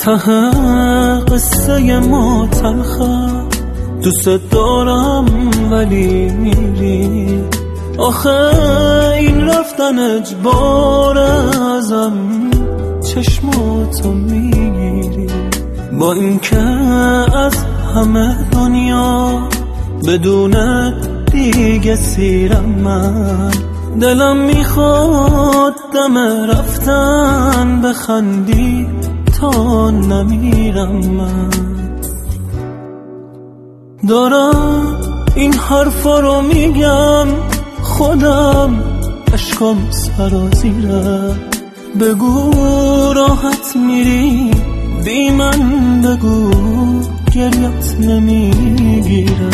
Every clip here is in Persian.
ته قصه ما تلخه، دوست دارم ولی میری. آخه این رفتن اجبار، ازم چشماتو میگیری. با اینکه از همه دنیا بدون دیگه سیرم من، دلم میخواد دم رفتن بخندی تا نمیرم. من دارم این حرفا رو میگم، خودم اشکام سرازیره. بگو راحت میری بی من، بگو گریت نمیگیره.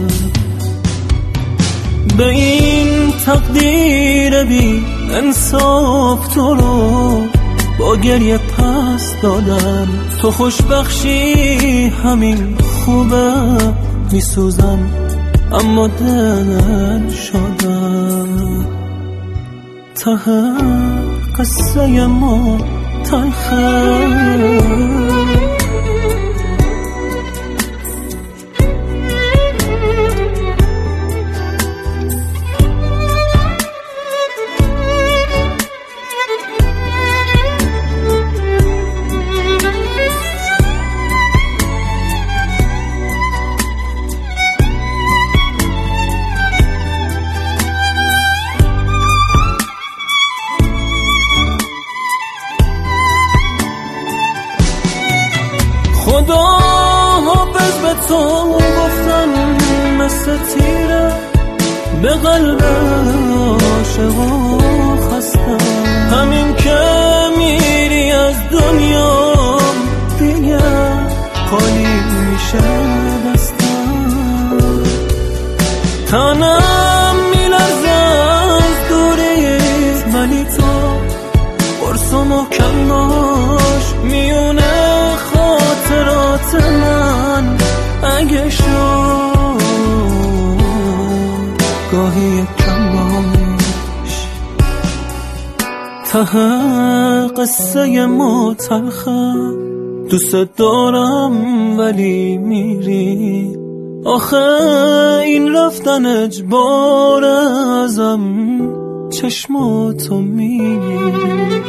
به این تقدیر بی انصاف تو رو با گریه پس دادم. تو خوشبخشی همین خوبه، میسوزم اما دل شدم. ته قصه ما تلخه. خدا حافظ به تو گفتم، مثل تیره به قلب عاشق و خستم. همین که میری از دنیا دیگه خالی میشه دستم. تنم میلرزه از دوریت، ولی تو قرص و محکم باش. میونه خاطرات من اگه شد گاهی کم باش. ته قصه ما تلخه، دوست دارم ولی میری. آخه این رفتن اجبار، ازم چشماتو میگیری.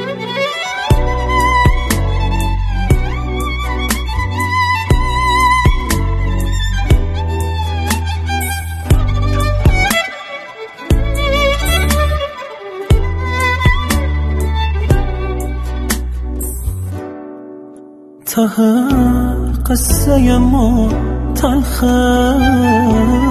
ته قصه ما تلخه.